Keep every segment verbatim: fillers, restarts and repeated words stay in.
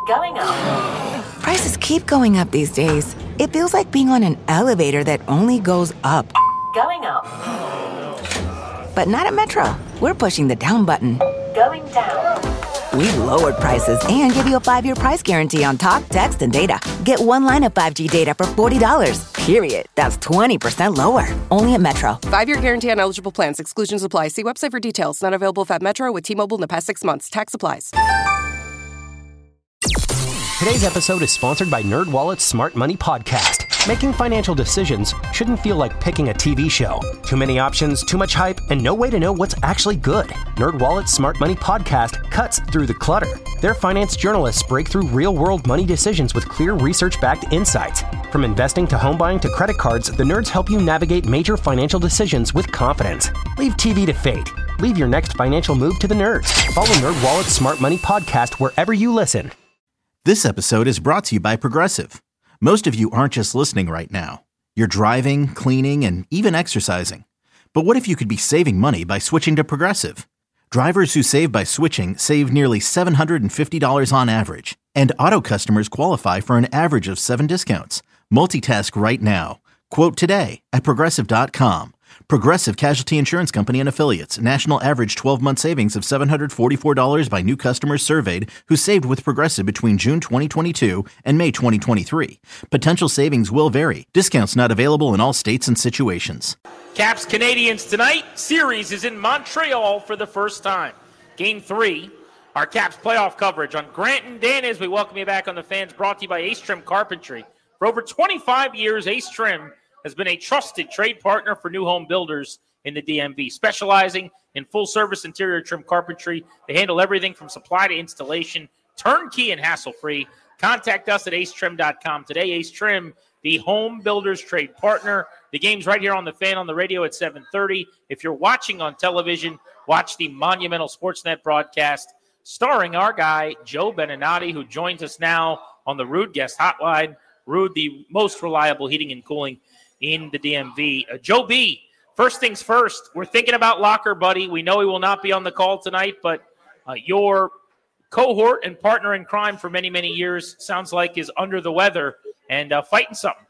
Going up. Prices keep going up these days. It feels like being on an elevator that only goes up. Going up. But not at Metro. We're pushing the down button. Going down. We've lowered prices and give you a five-year price guarantee on talk, text, and data. Get one line of five G data for forty dollars. Period. That's twenty percent lower. Only at Metro. Five-year guarantee on eligible plans. Exclusions apply. See website for details. Not available if at Metro with T-Mobile in the past six months. Tax applies. Today's episode is sponsored by NerdWallet's Smart Money Podcast. Making financial decisions shouldn't feel like picking a T V show. Too many options, too much hype, and no way to know what's actually good. NerdWallet's Smart Money Podcast cuts through the clutter. Their finance journalists break through real-world money decisions with clear research-backed insights. From investing to home buying to credit cards, the nerds help you navigate major financial decisions with confidence. Leave T V to fate. Leave your next financial move to the nerds. Follow NerdWallet's Smart Money Podcast wherever you listen. This episode is brought to you by Progressive. Most of you aren't just listening right now. You're driving, cleaning, and even exercising. But what if you could be saving money by switching to Progressive? Drivers who save by switching save nearly seven hundred fifty dollars on average. And auto customers qualify for an average of seven discounts. Multitask right now. Quote today at Progressive dot com. Progressive Casualty Insurance Company and Affiliates. National average twelve-month savings of seven hundred forty-four dollars by new customers surveyed who saved with Progressive between June twenty twenty-two and May twenty twenty-three. Potential savings will vary. Discounts not available in all states and situations. Caps Canadians tonight. Series is in Montreal for the first time. Game three. Our Caps playoff coverage on Grant and Dan as we welcome you back on the Fans, brought to you by Ace Trim Carpentry. For over twenty-five years, Ace Trim has been a trusted trade partner for new home builders in the D M V, specializing in full-service interior trim carpentry. They handle everything from supply to installation, turnkey and hassle-free. Contact us at ace trim dot com today. Ace Trim, the home builders trade partner. The game's right here on the Fan on the radio at seven thirty. If you're watching on television, watch the Monumental Sportsnet broadcast starring our guy, Joe Beninati, who joins us now on the Ruud Guest Hotline. Ruud, the most reliable heating and cooling in the D M V. Uh, Joe B., first things first, we're thinking about Locker, buddy. We know he will not be on the call tonight, but uh, your cohort and partner in crime for many, many years sounds like is under the weather and uh, fighting something.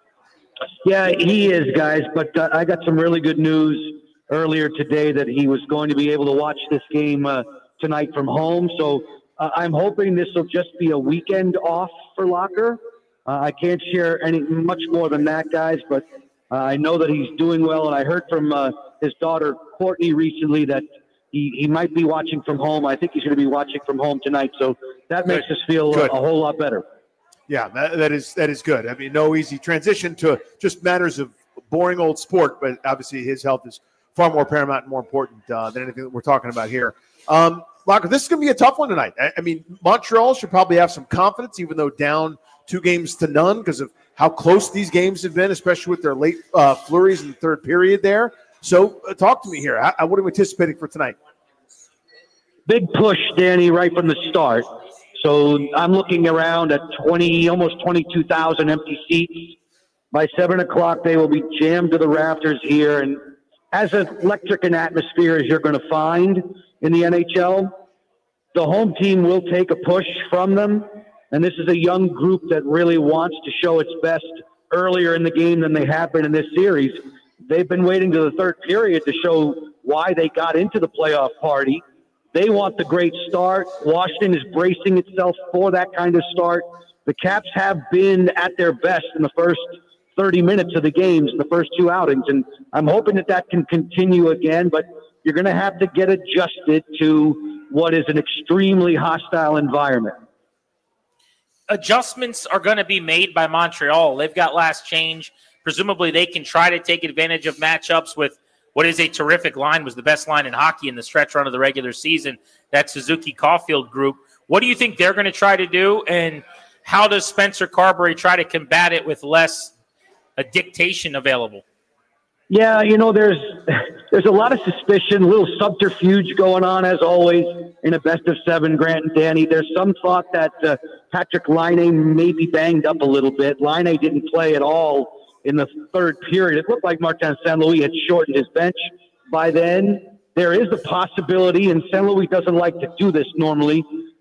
Yeah, he is, guys, but uh, I got some really good news earlier today that he was going to be able to watch this game uh, tonight from home, so uh, I'm hoping this will just be a weekend off for Locker. Uh, I can't share any much more than that, guys, but uh, I know that he's doing well, and I heard from uh, his daughter, Courtney, recently that he, he might be watching from home. I think he's going to be watching from home tonight, so that makes good. us feel a, a whole lot better. Yeah, that, that is that is good. I mean, no easy transition to just matters of boring old sport, but obviously his health is far more paramount and more important uh, than anything that we're talking about here. Um, Locker, this is going to be a tough one tonight. I, I mean, Montreal should probably have some confidence, even though down two games to none because of how close these games have been, especially with their late uh, flurries in the third period there. So uh, talk to me here. How, what are we anticipating for tonight? Big push, Danny, right from the start. So I'm looking around at twenty, almost twenty-two thousand empty seats. By seven o'clock, they will be jammed to the rafters here. And as electric an atmosphere as you're going to find in the N H L, the home team will take a push from them. And this is a young group that really wants to show its best earlier in the game than they have been in this series. They've been waiting to the third period to show why they got into the playoff party. They want the great start. Washington is bracing itself for that kind of start. The Caps have been at their best in the first thirty minutes of the games, the first two outings, and I'm hoping that that can continue again, but you're going to have to get adjusted to what is an extremely hostile environment. Adjustments are going to be made by Montreal. They've got last change. Presumably they can try to take advantage of matchups with what is a terrific line, was the best line in hockey in the stretch run of the regular season, that Suzuki-Caulfield group. What do you think they're going to try to do, and how does Spencer Carberry try to combat it with less a dictation available? Yeah, you know, there's there's a lot of suspicion, a little subterfuge going on, as always, in a best of seven, Grant and Danny. There's some thought that uh, Patrick Laine may be banged up a little bit. Laine didn't play at all in the third period. It looked like Martin Saint Louis had shortened his bench by then. There is a possibility, and Saint Louis doesn't like to do this normally,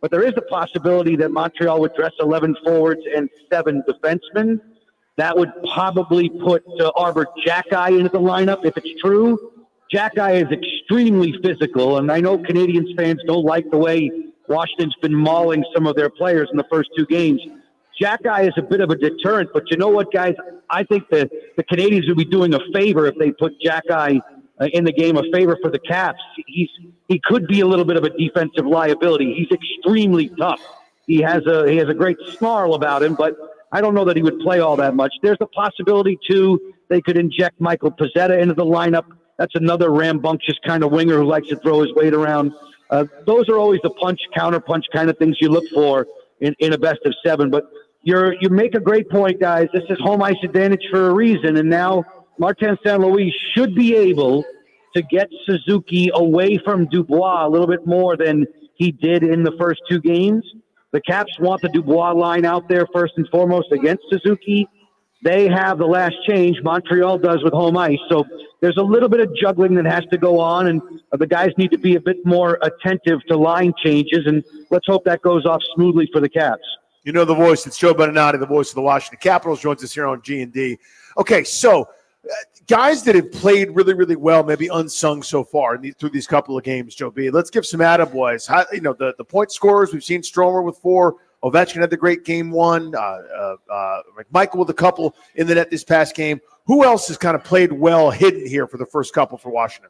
but there is the possibility that Montreal would dress eleven forwards and seven defensemen. That would probably put uh, Arbor Xhekaj into the lineup if it's true. Xhekaj is extremely physical, and I know Canadiens fans don't like the way Washington's been mauling some of their players in the first two games. Xhekaj is a bit of a deterrent, but you know what, guys? I think the, the Canadiens would be doing a favor if they put Xhekaj uh, in the game, a favor for the Caps. He's he could be a little bit of a defensive liability. He's extremely tough. He has a he has a great snarl about him, but I don't know that he would play all that much. There's a possibility too they could inject Michael Pezzetta into the lineup. That's another rambunctious kind of winger who likes to throw his weight around. Uh, those are always the punch, counter punch kind of things you look for in, in a best of seven. But you're, you make a great point, guys. This is home ice advantage for a reason. And now Martin Saint Louis should be able to get Suzuki away from Dubois a little bit more than he did in the first two games. The Caps want the Dubois line out there first and foremost against Suzuki. They have the last change. Montreal does with home ice. So there's a little bit of juggling that has to go on, and the guys need to be a bit more attentive to line changes, and let's hope that goes off smoothly for the Caps. You know the voice. It's Joe Beninati, the voice of the Washington Capitals, joins us here on G and D. Okay, so uh, guys that have played really, really well, maybe unsung so far in these, through these couple of games, Joe B. Let's give some attaboys. How, you know, the, the point scorers, we've seen Stromer with four. Ovechkin had the great game one. Uh, uh, uh, Michael with a couple in the net this past game. Who else has kind of played well hidden here for the first couple for Washington?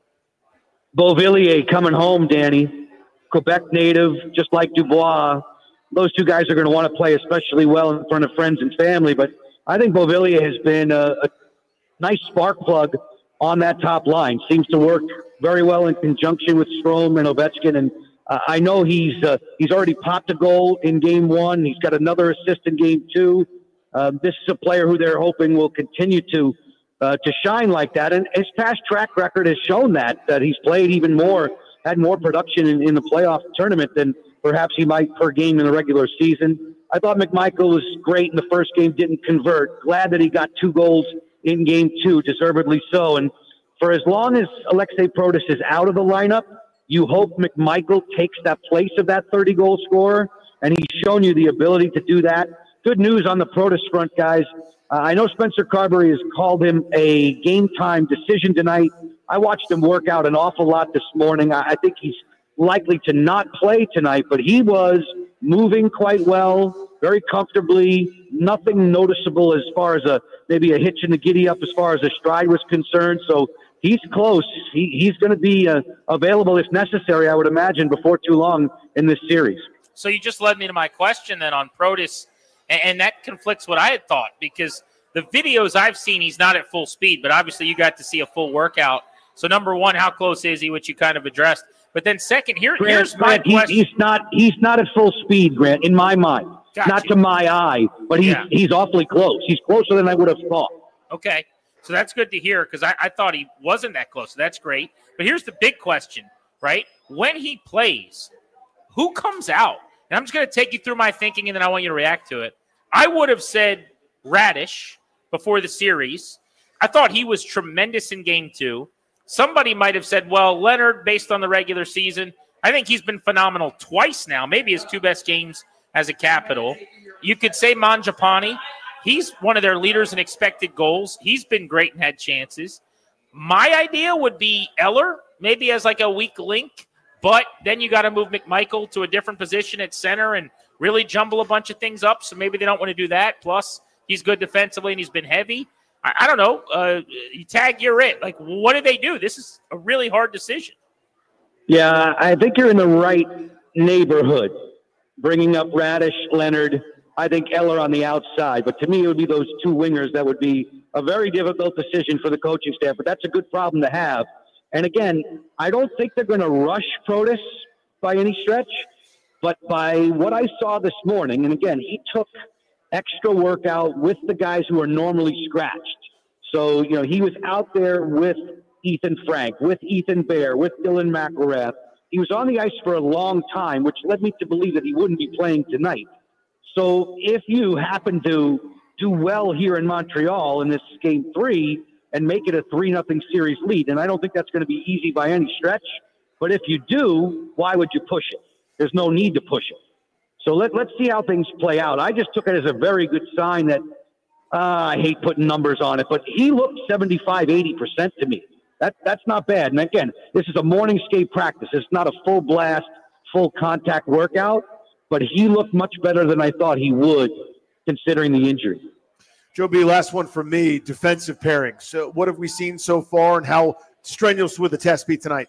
Beauvillier coming home, Danny. Quebec native, just like Dubois. Those two guys are going to want to play especially well in front of friends and family. But I think Beauvillier has been a, a nice spark plug on that top line. Seems to work very well in conjunction with Strome and Ovechkin. And uh, I know he's uh, he's already popped a goal in game one. He's got another assist in game two. Uh, this is a player who they're hoping will continue to uh, to shine like that. And his past track record has shown that, that he's played even more, had more production in, in the playoff tournament than perhaps he might per game in the regular season. I thought McMichael was great in the first game, didn't convert. Glad that he got two goals in game two, deservedly so. And for as long as Alexei Protas is out of the lineup, you hope McMichael takes that place of that thirty-goal scorer, and he's shown you the ability to do that. Good news on the Protas front, guys. Uh, I know Spencer Carberry has called him a game-time decision tonight. I watched him work out an awful lot this morning. I, I think he's likely to not play tonight, but he was moving quite well, very comfortably, nothing noticeable as far as a maybe a hitch in the giddy-up as far as a stride was concerned. So he's close. He, he's going to be uh, available if necessary, I would imagine, before too long in this series. So you just led me to my question then on Protas, and, and that conflicts what I had thought, because the videos I've seen, he's not at full speed, but obviously you got to see a full workout. So number one, how close is he, which you kind of addressed. But then second, here, Grant, here's my Grant, question. He's, he's not he's not at full speed, Grant, in my mind. Gotcha. Not to my eye, but he's Yeah. he's awfully close. He's closer than I would have thought. Okay, so that's good to hear, because I, I thought he wasn't that close. So that's great. But here's the big question, right? When he plays, who comes out? And I'm just going to take you through my thinking, and then I want you to react to it. I would have said Radish before the series. I thought he was tremendous in game two. Somebody might have said, well, Leonard, based on the regular season, I think he's been phenomenal twice now, maybe his two best games as a Capital. You could say Mangiapane. He's one of their leaders in expected goals. He's been great and had chances. My idea would be Eller, maybe as like a weak link, but then you got to move McMichael to a different position at center and really jumble a bunch of things up, so maybe they don't want to do that. Plus, he's good defensively and he's been heavy. I, I don't know. Uh, you tag, you're it. Like, what do they do? This is a really hard decision. Yeah, I think you're in the right neighborhood, bringing up Radish, Leonard. I think Eller on the outside. But to me, it would be those two wingers that would be a very difficult decision for the coaching staff. But that's a good problem to have. And again, I don't think they're going to rush Protas by any stretch. But by what I saw this morning, and again, he took extra workout with the guys who are normally scratched. So, you know, he was out there with Ethan Frank, with Ethan Bear, with Dylan McElrath. He was on the ice for a long time, which led me to believe that he wouldn't be playing tonight. So if you happen to do well here in Montreal in this game three and make it a three nothing series lead, and I don't think that's going to be easy by any stretch, but if you do, why would you push it? There's no need to push it. So let, let's see how things play out. I just took it as a very good sign that uh, I hate putting numbers on it, but he looked seventy-five, eighty percent to me. That, that's not bad. And again, this is a morning skate practice. It's not a full blast, full contact workout, but he looked much better than I thought he would considering the injury. Joe B., last one for me, defensive pairings. So what have we seen so far, and how strenuous would the test be tonight?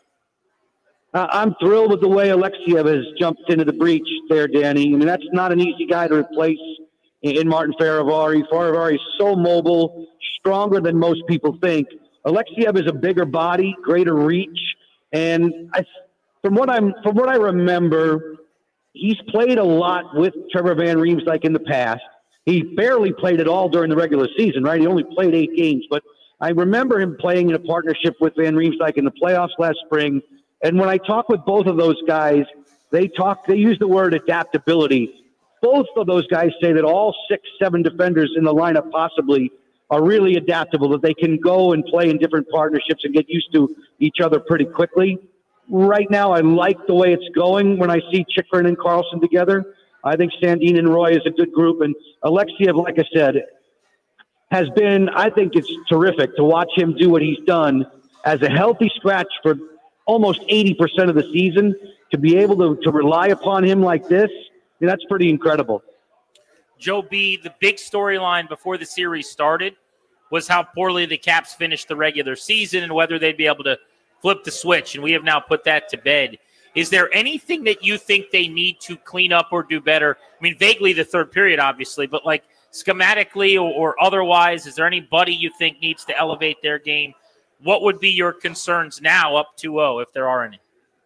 Uh, I'm thrilled with the way Alexiev has jumped into the breach there, Danny. I mean, that's not an easy guy to replace in, in Martin Farivari. Farivari is so mobile, stronger than most people think. Alexiev is a bigger body, greater reach, and I, from what I'm from what I remember, he's played a lot with Trevor Van Riemsdyk in the past. He barely played at all during the regular season, right? He only played eight games, but I remember him playing in a partnership with Van Riemsdyk in the playoffs last spring. And when I talk with both of those guys, they talk. They use the word adaptability. Both of those guys say that all six, seven defenders in the lineup possibly are really adaptable, that they can go and play in different partnerships and get used to each other pretty quickly. Right now, I like the way it's going when I see Chychrun and Carlson together. I think Sandin and Roy is a good group. And Alexiev, like I said, has been, I think it's terrific to watch him do what he's done as a healthy scratch for almost eighty percent of the season. To be able to, to rely upon him like this, I mean, that's pretty incredible. Joe B., the big storyline before the series started was how poorly the Caps finished the regular season and whether they'd be able to flip the switch, and we have now put that to bed. Is there anything that you think they need to clean up or do better? I mean, vaguely the third period, obviously, but like schematically or, or otherwise, is there anybody you think needs to elevate their game? What would be your concerns now up two oh, if there are any?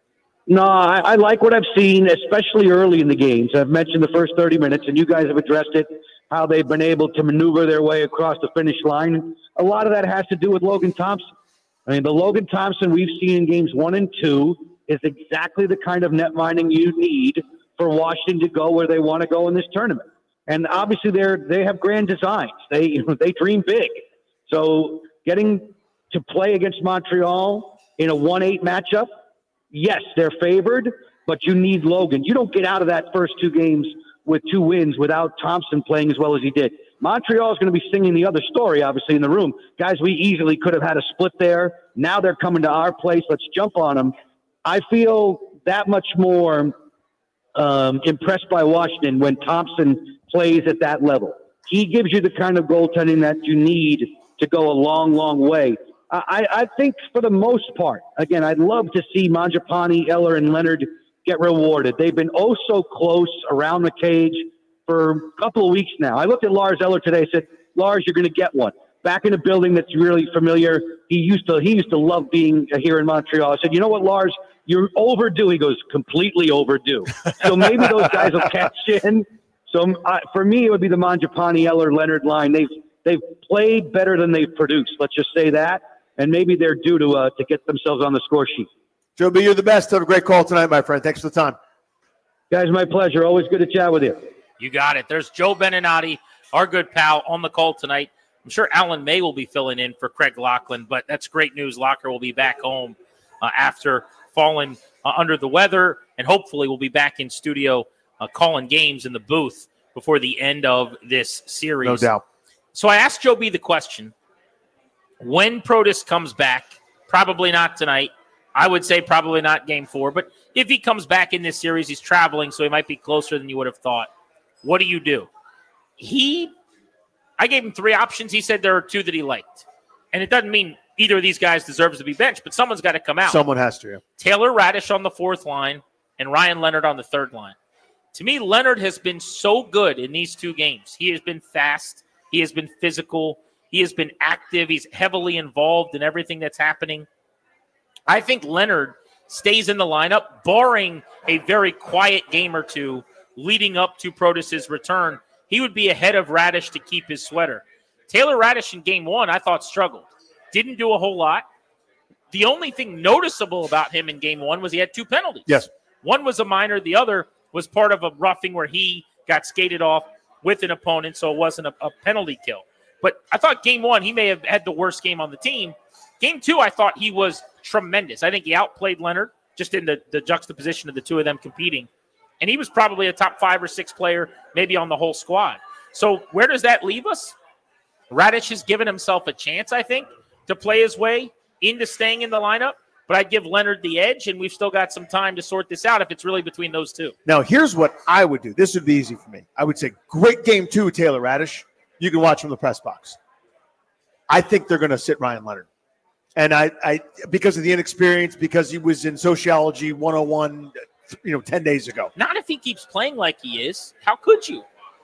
No, I, I like what I've seen, especially early in the games. I've mentioned the first thirty minutes, and you guys have addressed it, how they've been able to maneuver their way across the finish line. A lot of that has to do with Logan Thompson. I mean, the Logan Thompson we've seen in games one and two is exactly the kind of net minding you need for Washington to go where they want to go in this tournament. And obviously, they're they have grand designs. They they dream big. So getting to play against Montreal in a one eight matchup, yes, they're favored, but you need Logan. You don't get out of that first two games with two wins without Thompson playing as well as he did. Montreal is going to be singing the other story, obviously, in the room. Guys, we easily could have had a split there. Now they're coming to our place. Let's jump on them. I feel that much more um, impressed by Washington when Thompson plays at that level. He gives you the kind of goaltending that you need to go a long, long way. I, I think for the most part, again, I'd love to see Mangiapane, Eller, and Leonard get rewarded. They've been oh so close around the cage for a couple of weeks now. I looked at Lars Eller today and said, Lars, you're going to get one. Back in a building that's really familiar. He used to he used to love being here in Montreal. I said, you know what, Lars, you're overdue. He goes, completely overdue. So maybe those guys will catch in. So uh, for me, it would be the Mangiapane, Eller, Leonard line. They've they've played better than they've produced. Let's just say that. And maybe they're due to uh, to get themselves on the score sheet. Joe B., you're the best. Have a great call tonight, my friend. Thanks for the time. Guys, my pleasure. Always good to chat with you. You got it. There's Joe Beninati, our good pal, on the call tonight. I'm sure Alan May will be filling in for Craig Lachlan, but that's great news. Locker will be back home uh, after falling uh, under the weather, and hopefully we'll be back in studio uh, calling games in the booth before the end of this series. No doubt. So I asked Joe B. the question, when Protas comes back, probably not tonight. I would say probably not game four, but if he comes back in this series, he's traveling, so he might be closer than you would have thought. What do you do? He, I gave him three options. He said there are two that he liked. And it doesn't mean either of these guys deserves to be benched, but someone's got to come out. Someone has to, yeah. Taylor Radish on the fourth line and Ryan Leonard on the third line. To me, Leonard has been so good in these two games. He has been fast. He has been physical. He has been active. He's heavily involved in everything that's happening. I think Leonard stays in the lineup, barring a very quiet game or two leading up to Protas' return. He would be ahead of Radish to keep his sweater. Taylor Radish in game one, I thought, struggled. Didn't do a whole lot. The only thing noticeable about him in game one was he had two penalties. Yes. One was a minor. The other was part of a roughing where he got skated off with an opponent, so it wasn't a, a penalty kill. But I thought game one, he may have had the worst game on the team. Game two, I thought he was tremendous. I think he outplayed Leonard just in the, the juxtaposition of the two of them competing. And he was probably a top five or six player, maybe on the whole squad. So where does that leave us? Radish has given himself a chance, I think, to play his way into staying in the lineup. But I'd give Leonard the edge, and we've still got some time to sort this out if it's really between those two. Now, here's what I would do. This would be easy for me. I would say, great game two, Taylor Radish. You can watch from the press box. I think they're going to sit Ryan Leonard. And I, I, because of the inexperience, because he was in sociology one oh one, you know, ten days ago. Not if he keeps playing like he is. How could you?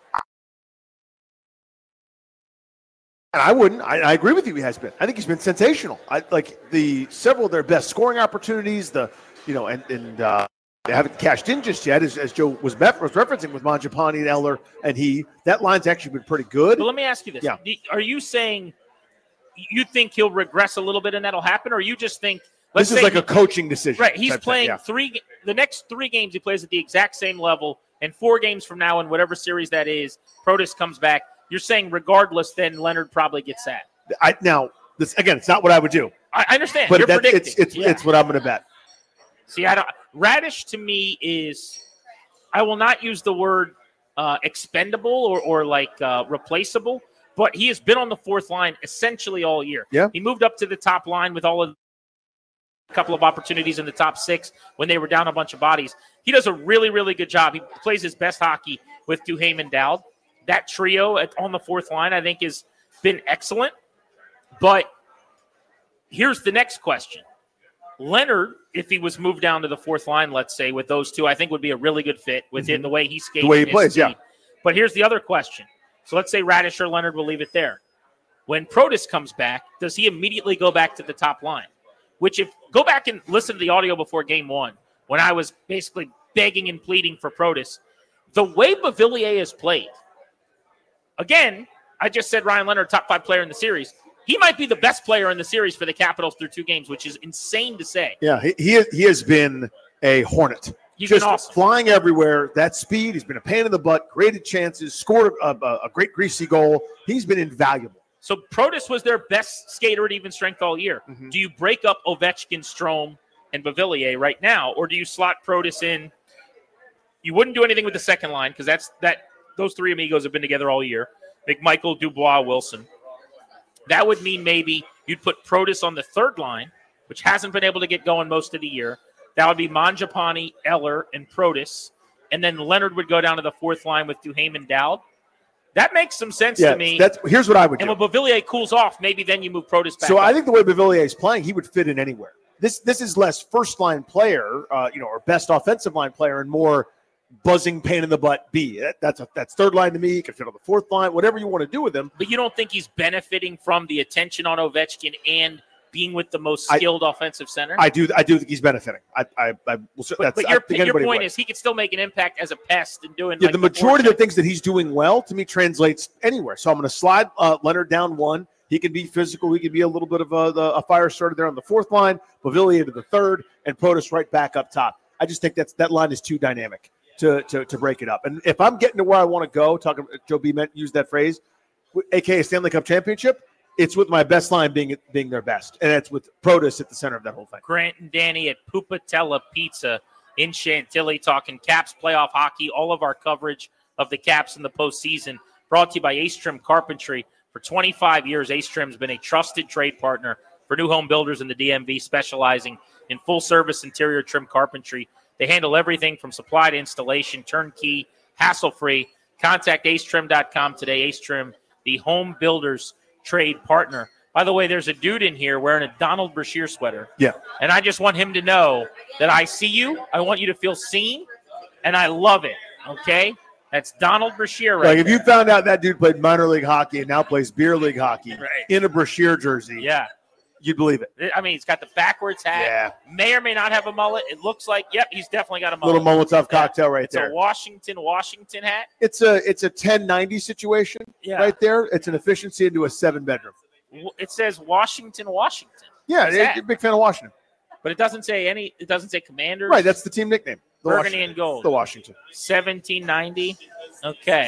And I wouldn't. I, I agree with you. He has been. I think he's been sensational. I like the several of their best scoring opportunities. The you know, and and uh, they haven't cashed in just yet, as, as Joe was, was referencing with Mangiapane and Eller and he. That line's actually been pretty good. But let me ask you this: yeah. Are you saying you think he'll regress a little bit and that'll happen, or you just think this is like he, a coaching decision? Right. He's playing thing, yeah. three. The next three games he plays at the exact same level, and four games from now, in whatever series that is, Protas comes back. You're saying regardless, then Leonard probably gets that. I, now, this again, it's not what I would do. I, I understand. But You're that, predicting. it's it's, yeah. it's what I'm going to bet. See, I don't. Radish to me is, I will not use the word uh, expendable or or like uh, replaceable, but he has been on the fourth line essentially all year. Yeah. He moved up to the top line with all of a couple of opportunities in the top six when they were down a bunch of bodies. He does a really, really good job. He plays his best hockey with Duhaime and Dowd. That trio at, on the fourth line, I think, has been excellent. But here's the next question. Leonard, if he was moved down to the fourth line, let's say, with those two, I think would be a really good fit within mm-hmm. the way he skates. The way he plays, speed. yeah. But here's the other question. So let's say Radish or Leonard, will leave it there. When Protas comes back, does he immediately go back to the top line? Which if go back and listen to the audio before game one, when I was basically begging and pleading for Protas, the way Beauvillier has played, again, I just said Ryan Leonard, top five player in the series. He might be the best player in the series for the Capitals through two games, which is insane to say. Yeah, he he, he has been a hornet. He's just been awesome. Flying everywhere. That speed, he's been a pain in the butt, created chances, scored a, a, a great greasy goal. He's been invaluable. So Protas was their best skater at even strength all year. Mm-hmm. Do you break up Ovechkin, Strome, and Beauvillier right now, or do you slot Protas in? You wouldn't do anything with the second line because that's that. Those three amigos have been together all year. McMichael, Dubois, Wilson. That would mean maybe you'd put Protas on the third line, which hasn't been able to get going most of the year. That would be Mangiapane, Eller, and Protas. And then Leonard would go down to the fourth line with Duhaime and Dowd. That makes some sense yeah, to me. That's, here's what I would and do. And when Beauvillier cools off, maybe then you move Protas back So up. I think the way Beauvillier is playing, he would fit in anywhere. This this is less first-line player, uh, you know, or best offensive line player, and more buzzing pain in the butt B. That, that's a, that's third line to me. He can fit on the fourth line, whatever you want to do with him. But you don't think he's benefiting from the attention on Ovechkin and being with the most skilled I, offensive center? I do. I do think he's benefiting. I, I, I will. But, that's, but your, I think your point would. is he could still make an impact as a pest and doing. Yeah, like the majority of the things that he's doing well to me translates anywhere. So I'm going to slide uh, Leonard down one. He can be physical. He can be a little bit of a, the, a fire starter there on the fourth line. Beauvillier to the third, and Protas right back up top. I just think that's that line is too dynamic to to, to break it up. And if I'm getting to where I want to go, talking Joe B meant used that phrase, A K A Stanley Cup championship. It's with my best line being being their best, and it's with Protas at the center of that whole thing. Grant and Danny at Pupatella Pizza in Chantilly talking Caps playoff hockey. All of our coverage of the Caps in the postseason brought to you by Ace Trim Carpentry. For twenty-five years, Ace Trim's been a trusted trade partner for new home builders in the D M V, specializing in full-service interior trim carpentry. They handle everything from supply to installation, turnkey, hassle-free. Contact ace trim dot com today. Ace Trim, the home builders trade partner. By the way, there's a dude in here wearing a Donald Brashear sweater. Yeah. And I just want him to know that I see you. I want you to feel seen, and I love it, okay? That's Donald Brashear right Like if there. you found out that dude played minor league hockey and now plays beer league hockey Right. in a Brashear jersey, Yeah. you'd believe it. I mean, he's got the backwards hat. Yeah. May or may not have a mullet. It looks like, yep, he's definitely got a mullet. Little Molotov cocktail right it's there. It's a Washington, Washington hat. It's a it's a ten ninety situation Yeah. right there. It's an efficiency into a seven bedroom. It says Washington, Washington. Yeah, What's you're that? a big fan of Washington. But it doesn't say any. It doesn't say Commanders. Right, that's the team nickname. The Burgundy Washington. and gold. The Washington. seventeen ninety. Okay.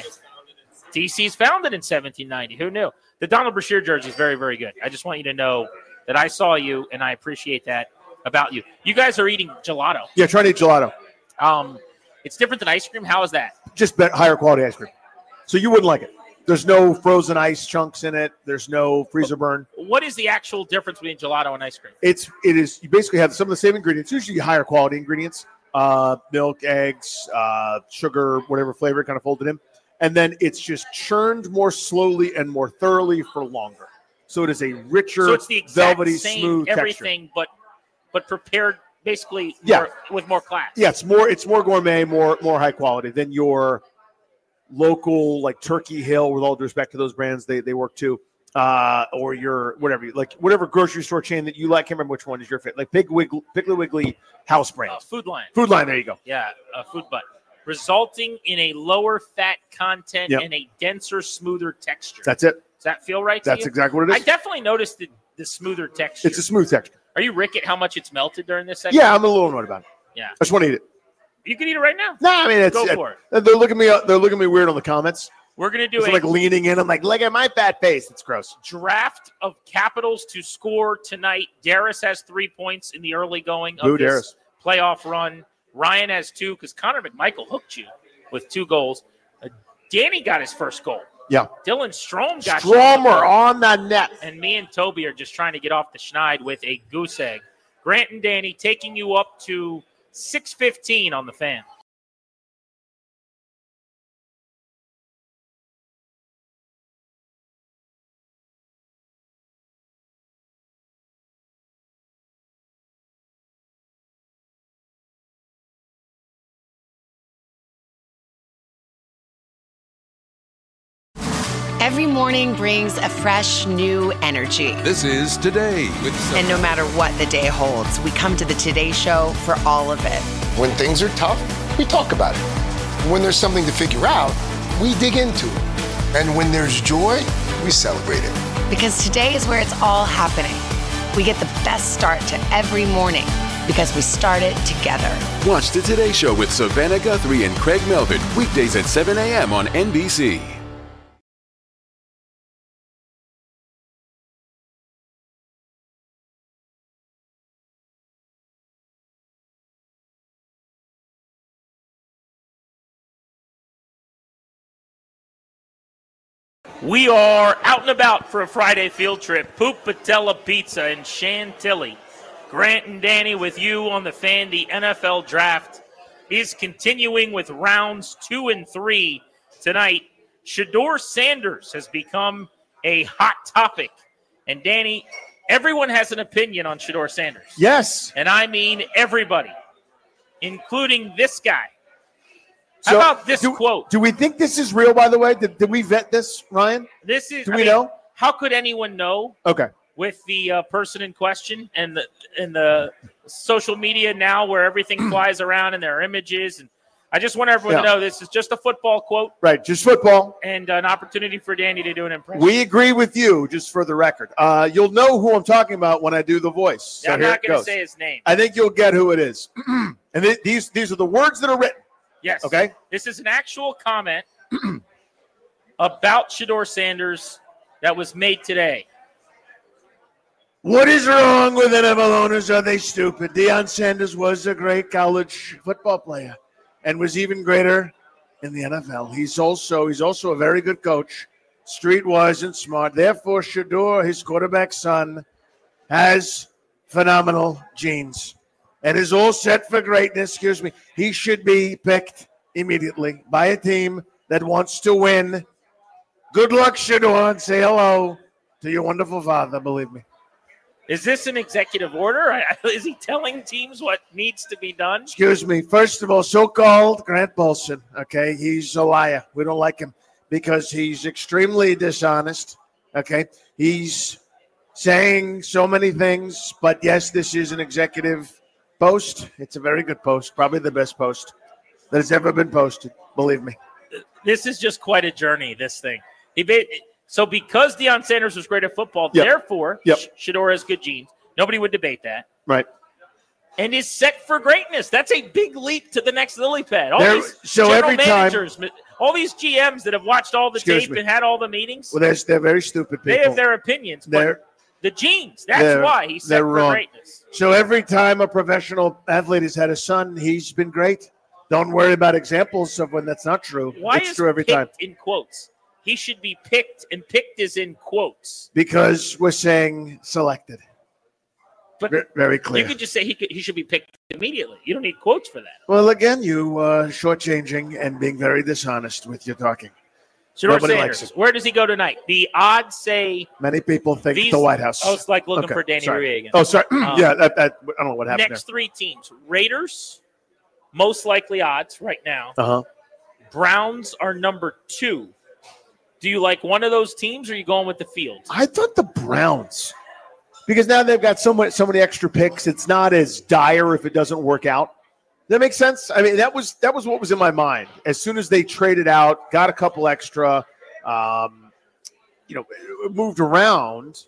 D C's founded in seventeen ninety. Who knew? The Donald Brashear jersey is very, very good. I just want you to know that I saw you, and I appreciate that about you. You guys are eating gelato. Yeah, try to eat gelato. Um, It's different than ice cream. How is that? Just bet higher quality ice cream. So you wouldn't like it. There's no frozen ice chunks in it. There's no freezer burn. What is the actual difference between gelato and ice cream? It's it is you basically have some of the same ingredients, usually higher quality ingredients, uh, milk, eggs, uh, sugar, whatever flavor kind of folded in, and then it's just churned more slowly and more thoroughly for longer. So it is a richer, so it's the exact velvety, same smooth everything, texture. but but prepared basically Yeah. more, with more class. Yeah, it's more it's more gourmet, more more high quality than your local like Turkey Hill. With all due respect to those brands, they they work too. Uh, or your whatever, like whatever grocery store chain that you like. Can't remember which one is your fit. Like Big Wiggly, Piggly Wiggly house brand. Uh, Food Line. Food Line. There you go. Yeah, uh, Food Butt. Resulting in a lower fat content Yep. and a denser, smoother texture. That's it. Does that feel right to That's you? exactly what it I is. definitely noticed the, the smoother texture. It's a smooth texture. Are you Rick at how much it's melted during this segment? Yeah, I'm a little annoyed about it. Yeah. I just want to eat it. You can eat it right now. No, I mean it's Go it, for it. They're looking at me. They're looking at me weird on the comments. We're going to do It's a like leaning in. I'm like, look at my fat face. It's gross. draft of Capitals to score tonight. Darius has three points in the early going of Boo, this Darius. playoff run. Ryan has two because Connor McMichael hooked you with two goals. Uh, Danny got his first goal. Yeah. Dylan Strome got Stromer you. on the net. And me and Toby are just trying to get off the schneid with a goose egg. Grant and Danny taking you up to six fifteen on the Fan. Every morning brings a fresh, new energy. This is Today with Sophie. And no matter what the day holds, we come to the Today Show for all of it. When things are tough, we talk about it. When there's something to figure out, we dig into it. And when there's joy, we celebrate it. Because today is where it's all happening. We get the best start to every morning because we start it together. Watch the Today Show with Savannah Guthrie and Craig Melvin, weekdays at seven a.m. on N B C. We are out and about for a Friday field trip. Poop Patella Pizza in Chantilly. Grant and Danny with you on the Fan. The N F L Draft is continuing with rounds two and three tonight. Shedeur Sanders has become a hot topic. And Danny, everyone has an opinion on Shedeur Sanders. Yes. And I mean everybody, including this guy. How So, about this do, quote? Do we think this is real, by the way? Did, did we vet this, Ryan? This is. Do I we mean, know? How could anyone know Okay. with the uh, person in question and the and the social media now, where everything flies around and there are images? And I just want everyone Yeah. to know this is just a football quote Right, just football. and an opportunity for Danny to do an impression. We agree with you, just for the record. Uh, you'll know who I'm talking about when I do the voice. So I'm here not it going to goes. say his name. I think you'll get who it is. and th- these these are the words that are written. Yes. Okay. This is an actual comment about Shedeur Sanders that was made today. What is wrong with N F L owners? Are they stupid? Deion Sanders was a great college football player and was even greater in the N F L. He's also he's also a very good coach, streetwise and smart. Therefore, Shedeur, his quarterback son, has phenomenal genes and is all set for greatness. Excuse me. He should be picked immediately by a team that wants to win. Good luck, Shedeur, and say hello to your wonderful father, believe me. Is this an executive order? I- Is he telling teams what needs to be done? Excuse me. First of all, so-called Grant Bolson, okay, he's a liar. We don't like him because he's extremely dishonest, okay? He's saying so many things, but yes, this is an executive post. It's a very good post, probably the best post that has ever been posted, believe me. This is just quite a journey, this thing. He ba- So because Deion Sanders was great at football, Yep. therefore, Yep. Sh- Shedeur has good genes. Nobody would debate that. Right. And is set for greatness. That's a big leap to the next lily pad. All There- these so general every time- managers, all these G Ms that have watched all the Excuse tape me. and had all the meetings, Well, they're, they're very stupid people. they have their opinions. They're- But the genes, that's they're- why he's set they're for wrong. greatness. So every time a professional athlete has had a son, he's been great. Don't worry about examples of when that's not true. Why it's is true every picked time. in quotes? He should be picked, and picked is in quotes. Because we're saying selected. But V- very clear. You could just say he could, he should be picked immediately. You don't need quotes for that. Well, again, you uh, shortchanging and being very dishonest with your talking. Shedeur Nobody Sanders, likes it. where does he go tonight? The odds say Many people think these, the White House. Oh, it's like looking Okay, for Danny sorry. Rie again. Oh, sorry. Um, yeah, that, that, I don't know what happened Next three teams. Raiders, most likely odds right now. there. Uh-huh. Browns are number two. Do you like one of those teams, or are you going with the field? I thought the Browns. Because now they've got so many, so many extra picks, it's not as dire if it doesn't work out. Does that make sense? I mean, that was that was what was in my mind. As soon as they traded out, got a couple extra, um, you know, moved around,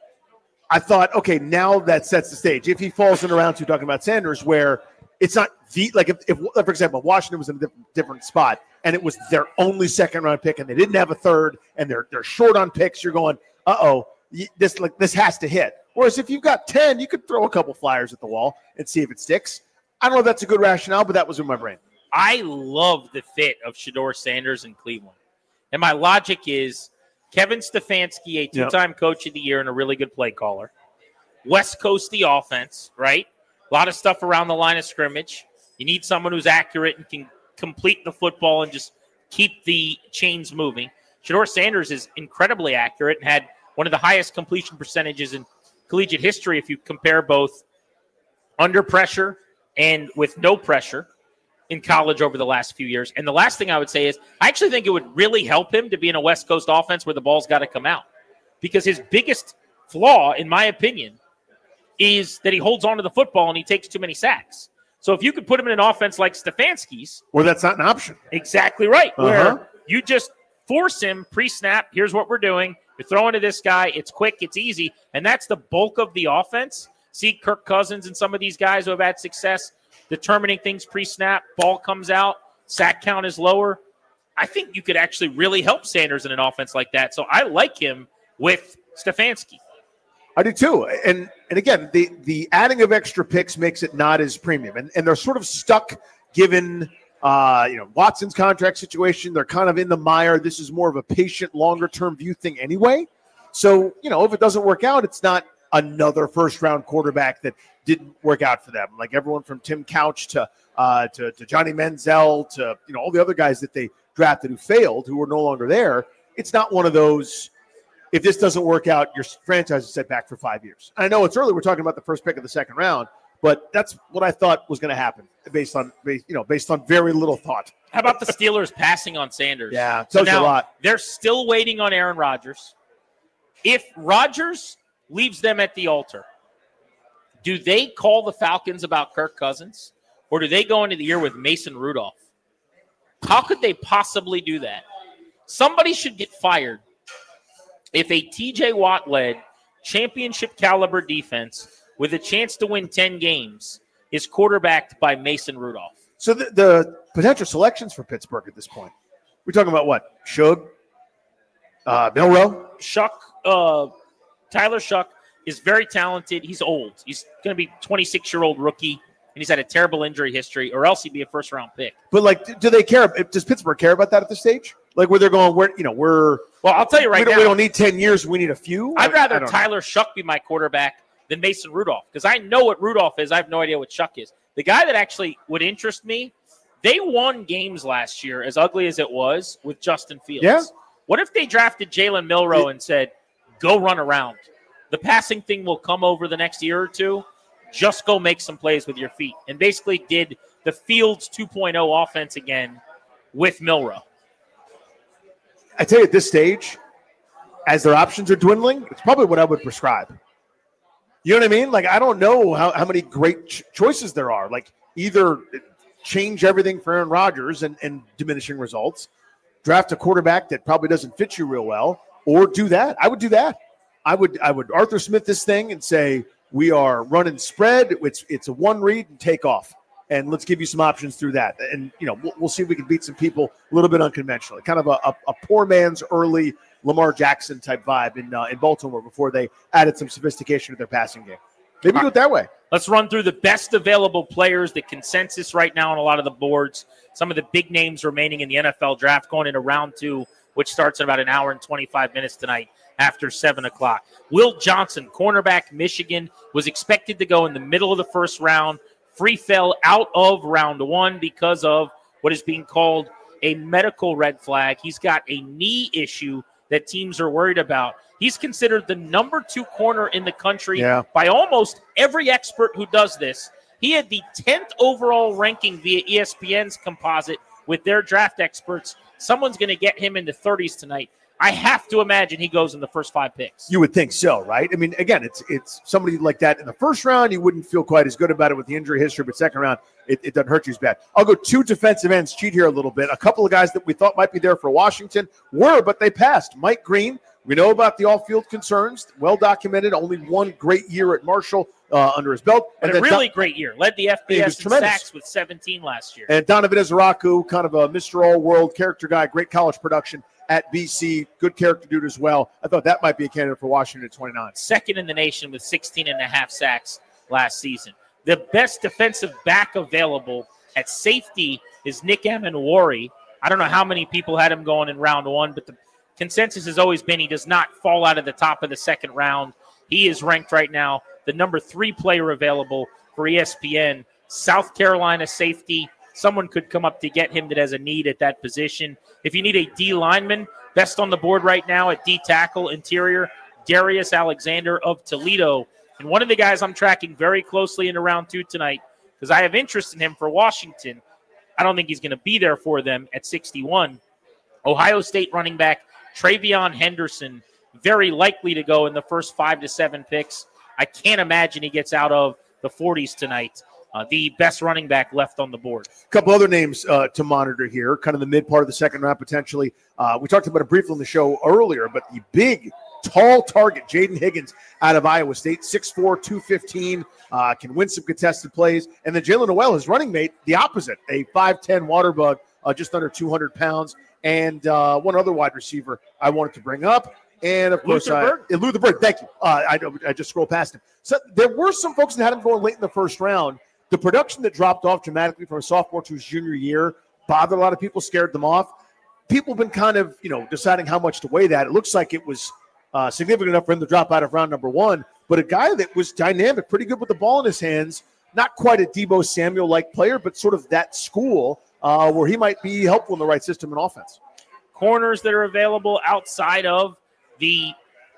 I thought, okay, now that sets the stage. If he falls in around two, talking about Sanders, where it's not the like if, if for example, Washington was in a different, different spot and it was their only second round pick and they didn't have a third and they're they're short on picks, you're going, uh oh, this like this has to hit. Whereas if you've got ten, you could throw a couple flyers at the wall and see if it sticks. I don't know if that's a good rationale, but that was in my brain. I love the fit of Shedeur Sanders in Cleveland. And my logic is Kevin Stefanski, a two-time yep. coach of the year and a really good play caller. West Coasty offense, right? A lot of stuff around the line of scrimmage. You need someone who's accurate and can complete the football and just keep the chains moving. Shedeur Sanders is incredibly accurate and had one of the highest completion percentages in collegiate history if you compare both under pressure and with no pressure in college over the last few years. And the last thing I would say is I actually think it would really help him to be in a West Coast offense where the ball's got to come out. Because his biggest flaw, in my opinion, is that he holds on to the football and he takes too many sacks. So if you could put him in an offense like Stefanski's. Where that's not an option. Exactly right. Uh-huh. Where you just force him pre-snap, here's what we're doing. You're throwing to this guy. It's quick. It's easy. And that's the bulk of the offense. See Kirk Cousins and some of these guys who have had success determining things pre-snap. Ball comes out. Sack count is lower. I think you could actually really help Sanders in an offense like that. So I like him with Stefanski. I do too. And and again, the, the adding of extra picks makes it not as premium. And, and they're sort of stuck given uh, you know, Watson's contract situation. They're kind of in the mire. This is more of a patient, longer-term view thing anyway. So, you know, if it doesn't work out, it's not another first-round quarterback that didn't work out for them. Like everyone from Tim Couch to, uh, to to Johnny Manziel to, you know, all the other guys that they drafted who failed, who were no longer there. It's not one of those, if this doesn't work out, your franchise is set back for five years. I know it's early. We're talking about the first pick of the second round, but that's what I thought was going to happen based on, you know, based on very little thought. How about the Steelers passing on Sanders? Yeah, so tells you now a lot. They're still waiting on Aaron Rodgers. If Rodgers leaves them at the altar, do they call the Falcons about Kirk Cousins, or do they go into the year with Mason Rudolph? How could they possibly do that? Somebody should get fired if a T J Watt-led championship caliber defense with a chance to win ten games is quarterbacked by Mason Rudolph. So the, the potential selections for Pittsburgh at this point, we're talking about what? Shug, uh, Milroe? Shuck, uh, Tyler Shuck is very talented. He's old. He's going to be a twenty-six-year-old rookie, and he's had a terrible injury history, or else he'd be a first-round pick. But, like, do they care? Does Pittsburgh care about that at this stage? Like, where they're going, we're, you know, we're – Well, I'll tell you right we don't, now. we don't need ten years. We need a few. I'd I, rather I don't Tyler know. Shuck be my quarterback than Mason Rudolph, because I know what Rudolph is. I have no idea what Shuck is. The guy that actually would interest me, they won games last year, as ugly as it was, with Justin Fields. Yeah. What if they drafted Jalen Milroe and said, go run around? The passing thing will come over the next year or two. Just go make some plays with your feet. And basically did the Fields two point oh offense again with Milroe. I tell you, at this stage, as their options are dwindling, it's probably what I would prescribe. You know what I mean? Like, I don't know how, how many great ch- choices there are. Like, either change everything for Aaron Rodgers and, and diminishing results, draft a quarterback that probably doesn't fit you real well, or do that. I would do that. I would I would Arthur Smith this thing and say, we are running spread. It's it's a one read and take off. And let's give you some options through that. And, you know, we'll, we'll see if we can beat some people a little bit unconventionally. Kind of a, a, a poor man's early Lamar Jackson type vibe in uh, in Baltimore before they added some sophistication to their passing game. Maybe do it that way. Let's run through the best available players, the consensus right now on a lot of the boards, some of the big names remaining in the N F L draft going into round two, which starts in about an hour and twenty-five minutes tonight after seven o'clock. Will Johnson, cornerback, Michigan, was expected to go in the middle of the first round. Free fell out of round one because of what is being called a medical red flag. He's got a knee issue that teams are worried about. He's considered the number two corner in the country yeah. by almost every expert who does this. He had the tenth overall ranking via E S P N's composite with their draft experts. Someone's going to get him in the thirties tonight. I have to imagine he goes in the first five picks. You would think so, right? I mean, again, it's it's somebody like that in the first round. You wouldn't feel quite as good about it with the injury history, but second round, it, it doesn't hurt you as bad. I'll go two defensive ends, cheat here a little bit. A couple of guys that we thought might be there for Washington were, but they passed. Mike Green, we know about the off-field concerns, well documented, only one great year at Marshall uh, under his belt. And, and a really Don- great year. Led the F B S in sacks with seventeen last year. And Donovan Izaraku, kind of a Mister All-World character guy, great college production at B C, good character dude as well. I thought that might be a candidate for Washington at twenty-nine. Second in the nation with sixteen and a half sacks last season. The best defensive back available at safety is Nick Amenwari. I don't know how many people had him going in round one, but the consensus has always been he does not fall out of the top of the second round. He is ranked right now the number three player available for E S P N. South Carolina safety. Someone could come up to get him that has a need at that position. If you need a D lineman, best on the board right now at D tackle interior, Darius Alexander of Toledo. And one of the guys I'm tracking very closely in round two tonight, because I have interest in him for Washington. I don't think he's going to be there for them at sixty-one. Ohio State running back Travion Henderson, very likely to go in the first five to seven picks. I can't imagine he gets out of the forties tonight. Uh, the best running back left on the board. A couple other names uh, to monitor here, kind of the mid part of the second round potentially. Uh, we talked about it briefly on the show earlier, but the big, tall target, Jaden Higgins out of Iowa State, six four, two fifteen, uh, can win some contested plays. And then Jalen Noel, his running mate, the opposite, a five ten water bug, uh, just under two hundred pounds. And uh, one other wide receiver I wanted to bring up. And, of course, Luther uh, Luther Bird, thank you. Uh, I, I just scrolled past him. So there were some folks that had him going late in the first round. The production that dropped off dramatically from a sophomore to his junior year bothered a lot of people, scared them off. People have been kind of, you know, deciding how much to weigh that. It looks like it was uh, significant enough for him to drop out of round number one. But a guy that was dynamic, pretty good with the ball in his hands, not quite a Deebo Samuel-like player, but sort of that school uh, where he might be helpful in the right system and offense. Corners that are available outside of the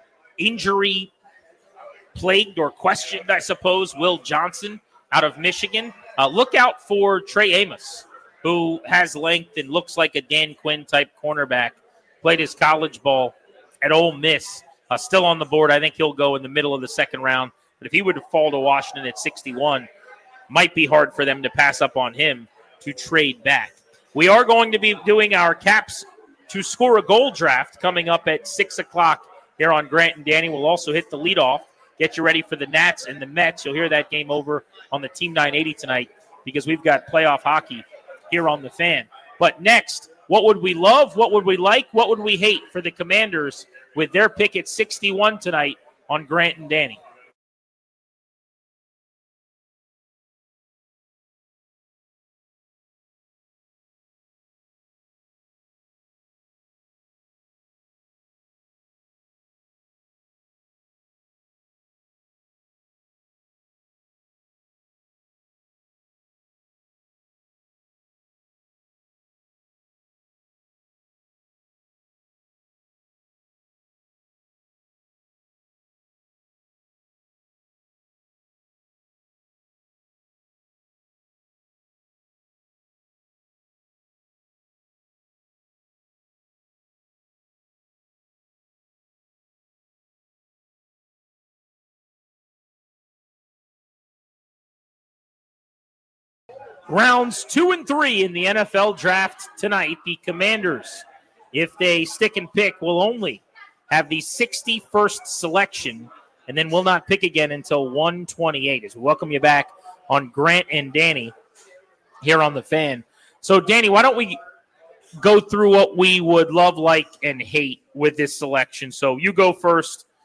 injury-plagued or questioned, I suppose, Will Johnson out of Michigan. Uh, look out for Trey Amos, who has length and looks like a Dan Quinn-type cornerback. Played his college ball at Ole Miss. Uh, still on the board. I think he'll go in the middle of the second round. But if he would fall to Washington at sixty-one, might be hard for them to pass up on him to trade back. We are going to be doing our Caps to Score a Goal draft coming up at six o'clock here on Grant and Danny. We'll also hit the leadoff. Get you ready for the Nats and the Mets. You'll hear that game over on the Team nine eighty tonight because we've got playoff hockey here on the Fan. But next, what would we love? What would we like? What would we hate for the Commanders with their pick at sixty-one tonight on Grant and Danny? Rounds two and three in the N F L draft tonight. The Commanders, if they stick and pick, will only have the sixty-first selection and then will not pick again until one twenty-eight. As we welcome you back on Grant and Danny here on the Fan. So, Danny, why don't we go through what we would love, like, and hate with this selection? So you go first.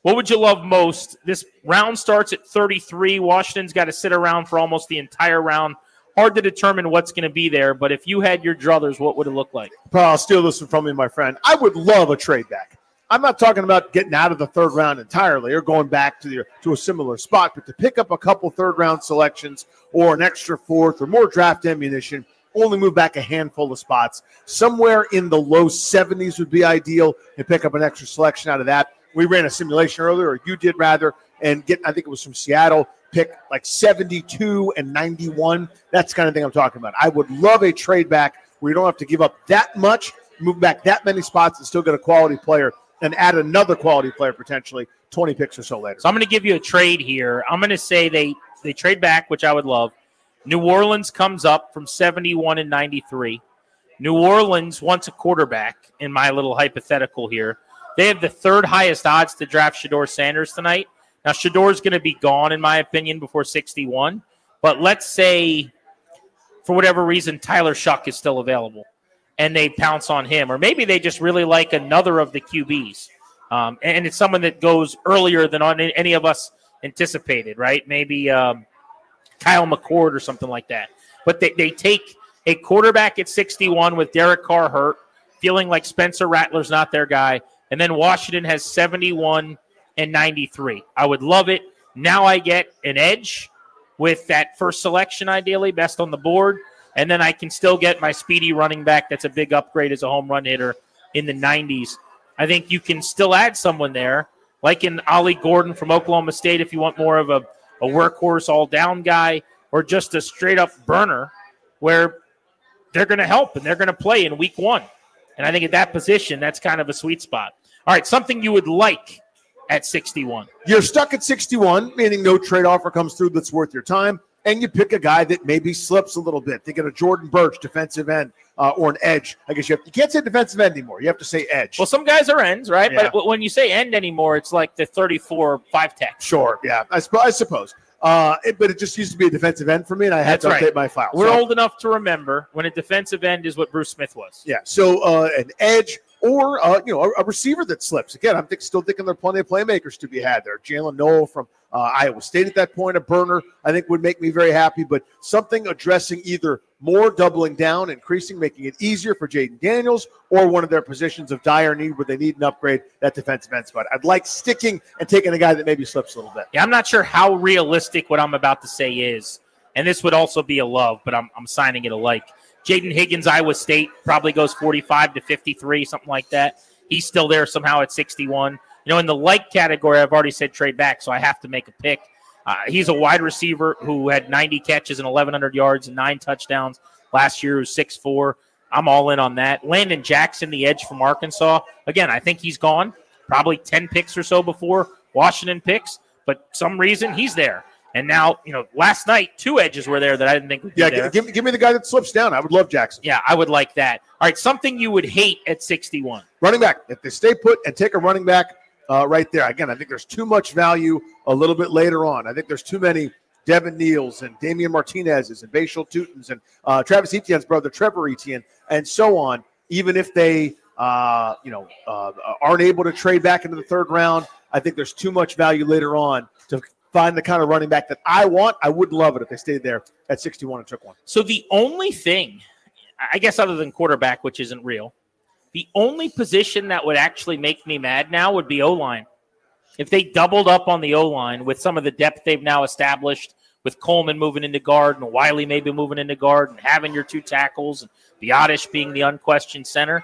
What would you love most? This round starts at thirty-three. Washington's got to sit around for almost the entire round. Hard to determine what's going to be there, but if you had your druthers, what would it look like? Probably I'll steal this one from you, my friend. I would love a trade back. I'm not talking about getting out of the third round entirely or going back to the, to a similar spot, but to pick up a couple third-round selections or an extra fourth or more draft ammunition, only move back a handful of spots. Somewhere in the low seventies would be ideal, and pick up an extra selection out of that. We ran a simulation earlier, or you did rather, and get, I think it was from Seattle, pick like seventy-two and ninety-one. That's the kind of thing I'm talking about. I would love a trade back where you don't have to give up that much, move back that many spots, and still get a quality player and add another quality player potentially twenty picks or so later. So I'm going to give you a trade here. I'm going to say they, they trade back, which I would love. New Orleans comes up from seventy-one and ninety-three. New Orleans wants a quarterback in my little hypothetical here. They have the third highest odds to draft Shedeur Sanders tonight. Now, Shedeur's going to be gone, in my opinion, before sixty-one. But let's say, for whatever reason, Tyler Shuck is still available, and they pounce on him. Or maybe they just really like another of the Q Bs. Um, and it's someone that goes earlier than on any of us anticipated, right? Maybe um, Kyle McCord or something like that. But they, they take a quarterback at sixty-one with Derek Carr hurt, feeling like Spencer Rattler's not their guy. And then Washington has seventy-one and ninety-three. I would love it. Now I get an edge with that first selection, ideally, best on the board. And then I can still get my speedy running back that's a big upgrade as a home run hitter in the nineties. I think you can still add someone there, like in Ollie Gordon from Oklahoma State if you want more of a, a workhorse all-down guy, or just a straight-up burner where they're going to help and they're going to play in week one. And I think at that position, that's kind of a sweet spot. All right, something you would like at sixty-one. You're stuck at sixty-one, meaning no trade offer comes through that's worth your time, and you pick a guy that maybe slips a little bit. They get a Jordan Birch, defensive end, uh, or an edge. I guess you have, you can't say defensive end anymore. You have to say edge. Well, some guys are ends, right? Yeah. But when you say end anymore, it's like the thirty-four five tech. Sure, yeah, I, sp- I suppose. Uh, it, but it just used to be a defensive end for me, and I had That's to update right. my file. We're So- old enough to remember when a defensive end is what Bruce Smith was. Yeah, so uh, an edge or uh, you know a, a receiver that slips. Again, I'm think, still thinking there are plenty of playmakers to be had there. Jalen Noel from uh, Iowa State at that point, a burner, I think would make me very happy. But something addressing either more doubling down, increasing, making it easier for Jaden Daniels, or one of their positions of dire need where they need an upgrade, that defensive end spot. I'd like sticking and taking a guy that maybe slips a little bit. Yeah, I'm not sure how realistic what I'm about to say is. And this would also be a love, but I'm, I'm signing it a like. Jaden Higgins, Iowa State, probably goes forty-five to fifty-three, something like that. He's still there somehow at sixty-one. You know, in the like category, I've already said trade back, so I have to make a pick. Uh, he's a wide receiver who had ninety catches and eleven hundred yards and nine touchdowns last year, who's six foot four. I'm all in on that. Landon Jackson, the edge from Arkansas. Again, I think he's gone. Probably ten picks or so before Washington picks, but some reason he's there. And now, you know, last night, two edges were there that I didn't think would be Yeah, there. give, give me the guy that slips down. I would love Jackson. Yeah, I would like that. All right, something you would hate at sixty-one. Running back. If they stay put and take a running back uh, right there. Again, I think there's too much value a little bit later on. I think there's too many Devin Neals and Damian Martinez's and Bashal Tutins and uh, Travis Etienne's brother, Trevor Etienne, and so on. Even if they, uh, you know, uh, aren't able to trade back into the third round, I think there's too much value later on to find the kind of running back that I want. I would love it if they stayed there at sixty-one and took one. So the only thing, I guess other than quarterback, which isn't real, the only position that would actually make me mad now would be O-line. If they doubled up on the O-line with some of the depth they've now established, with Coleman moving into guard and Wiley maybe moving into guard and having your two tackles and Biotish being the unquestioned center.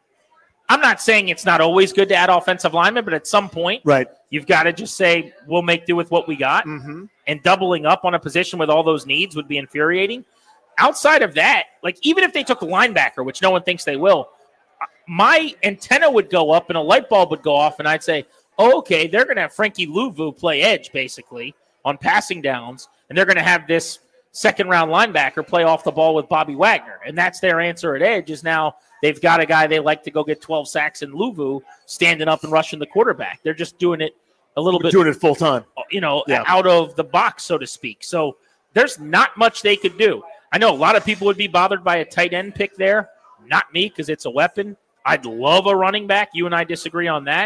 I'm not saying it's not always good to add offensive linemen, but at some point, right, you've got to just say, we'll make do with what we got. Mm-hmm. And doubling up on a position with all those needs would be infuriating. Outside of that, like even if they took a linebacker, which no one thinks they will, my antenna would go up and a light bulb would go off, and I'd say, oh, okay, they're going to have Frankie Louvu play edge, basically, on passing downs, and they're going to have this second-round linebacker play off the ball with Bobby Wagner. And that's their answer at edge is now they've got a guy they like to go get twelve sacks in Louvu standing up and rushing the quarterback. They're just doing it a little We're bit. doing it full time. You know, Yeah. out of the box, so to speak. So there's not much they could do. I know a lot of people would be bothered by a tight end pick there. Not me, because it's a weapon. I'd love a running back. You and I disagree on that.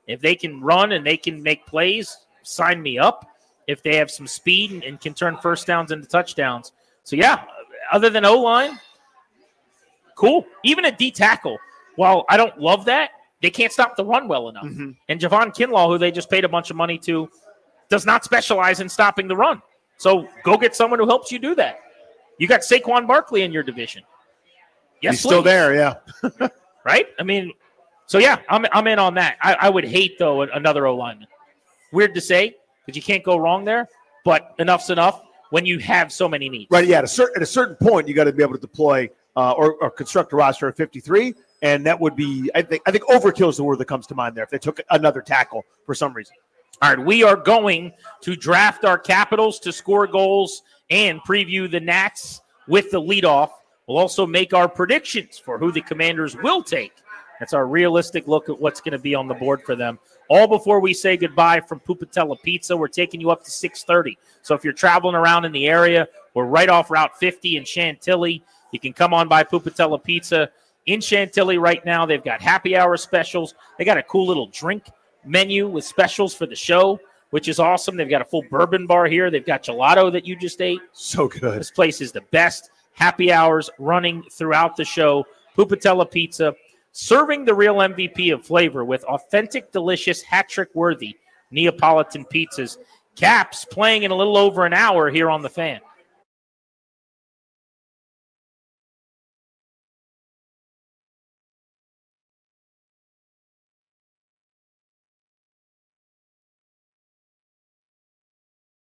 If they can run and they can make plays, sign me up. If they have some speed and, and can turn first downs into touchdowns. So, yeah, other than O-line, cool. Even a D tackle, while I don't love that, they can't stop the run well enough. Mm-hmm. And Javon Kinlaw, who they just paid a bunch of money to, does not specialize in stopping the run. So go get someone who helps you do that. You got Saquon Barkley in your division. Yes, He's still please. there, yeah. Right? I mean, so, yeah, I'm, I'm in on that. I, I would hate, though, another O-lineman. Weird to say, because you can't go wrong there, but enough's enough when you have so many needs. Right, yeah. At a certain, at a certain point, you got to be able to deploy uh, or, or construct a roster of fifty-three, and that would be, I think, I think overkill is the word that comes to mind there if they took another tackle for some reason. All right, we are going to draft our Capitals to score goals and preview the Nats with the leadoff. We'll also make our predictions for who the Commanders will take. That's our realistic look at what's going to be on the board for them. All before we say goodbye from Pupatella Pizza. We're taking you up to six thirty. So if you're traveling around in the area, we're right off Route fifty in Chantilly. You can come on by Pupatella Pizza in Chantilly right now. They've got happy hour specials. They got a cool little drink menu with specials for the show, which is awesome. They've got a full bourbon bar here. They've got gelato that you just ate. So good. This place is the best. Happy hours running throughout the show. Pupatella Pizza, serving the real M V P of flavor with authentic, delicious, hat-trick-worthy Neapolitan pizzas. Caps playing in a little over an hour here on The Fan.